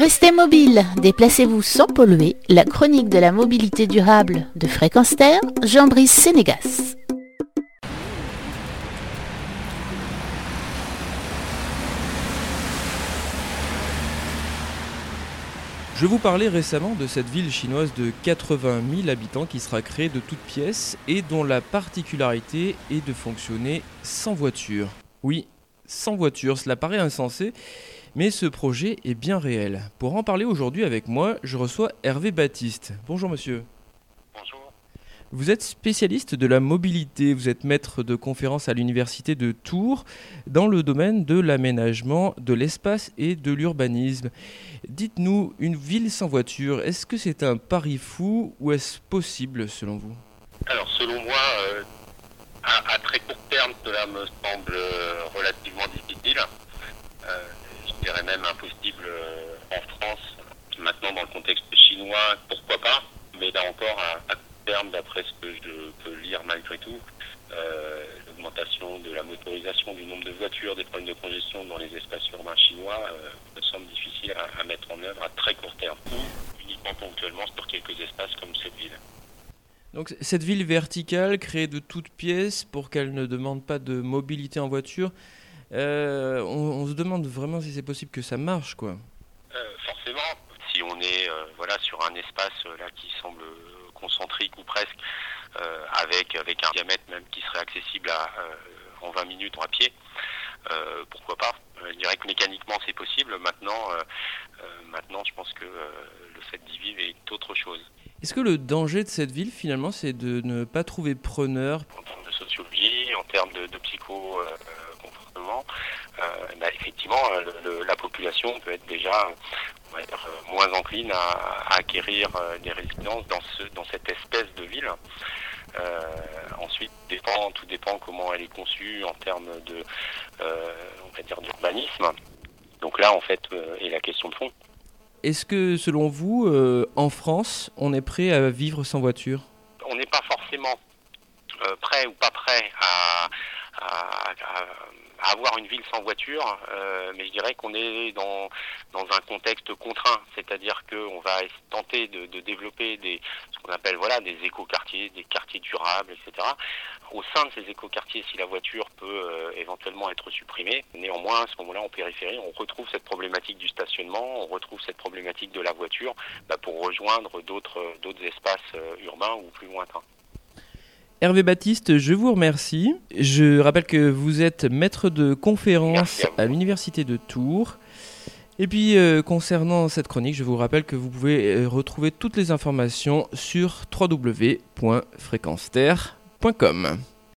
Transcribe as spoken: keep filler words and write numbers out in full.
Restez mobile, déplacez-vous sans polluer. La chronique de la mobilité durable de Fréquence Terre, Jean-Brice Sénégas. Je vous parlais récemment de cette ville chinoise de quatre-vingt mille habitants qui sera créée de toutes pièces et dont la particularité est de fonctionner sans voiture. Oui, sans voiture, cela paraît insensé, mais ce projet est bien réel. Pour en parler aujourd'hui avec moi, je reçois Hervé Baptiste. Bonjour monsieur. Bonjour. Vous êtes spécialiste de la mobilité, vous êtes maître de conférences à l'université de Tours dans le domaine de l'aménagement, de l'espace et de l'urbanisme. Dites-nous, une ville sans voiture, est-ce que c'est un pari fou ou est-ce possible selon vous ? Alors selon moi, euh, à, à très court terme, cela me semble euh, relativement difficile. Euh, je dirais même impossible euh, en France. Maintenant, dans le contexte chinois, pourquoi pas ? Mais là encore, à, à court terme, d'après ce que je peux lire malgré tout, euh, l'augmentation de la motorisation du nombre de voitures, des problèmes de congestion dans les espaces urbains chinois euh, me semble difficile à, à mettre en œuvre à très court terme, ou uniquement ponctuellement sur quelques espaces comme cette ville. Donc cette ville verticale créée de toutes pièces pour qu'elle ne demande pas de mobilité en voiture, euh, on, on se demande vraiment si c'est possible que ça marche, quoi. Euh, forcément, si on est euh, voilà, sur un espace euh, là qui semble euh, concentrique ou presque, euh, avec, avec un diamètre même qui serait accessible à, euh, en vingt minutes à pied, euh, pourquoi pas ? Je dirais que mécaniquement c'est possible. Maintenant, euh, euh, maintenant je pense que euh, le fait d'y vivre est autre chose. Est-ce que le danger de cette ville, finalement, c'est de ne pas trouver preneur ? En termes de sociologie, en termes de, de psycho-comportement, euh, euh, bah, effectivement, le, le, la population peut être déjà on va dire, moins encline à, à acquérir euh, des résidences dans, ce, dans cette espèce de ville. Euh, ensuite, dépend, tout dépend comment elle est conçue en termes de, euh, on va dire, d'urbanisme. Donc là, en fait, euh, est la question de fond. Est-ce que, selon vous, euh, en France, on est prêt à vivre sans voiture ? On n'est pas forcément euh, prêt ou pas prêt à, à, à, à avoir une ville sans voiture, euh, mais je dirais qu'on est dans, dans un contexte contraint, c'est-à-dire qu'on va tenter de, de développer des, ce qu'on appelle voilà, des écoquartiers, des quartiers durables, et cetera. Au sein de ces écoquartiers, si la voiture peut euh, éventuellement être supprimée, néanmoins, à ce moment-là, en périphérie, on retrouve cette problématique du stationnement, on retrouve cette problématique de la voiture bah, pour rejoindre d'autres, d'autres espaces euh, urbains ou plus lointains. Hervé Baptiste, je vous remercie. Je rappelle que vous êtes maître de conférence à, à l'université de Tours. Et puis, euh, concernant cette chronique, je vous rappelle que vous pouvez euh, retrouver toutes les informations sur w w w point fréquence terre point com.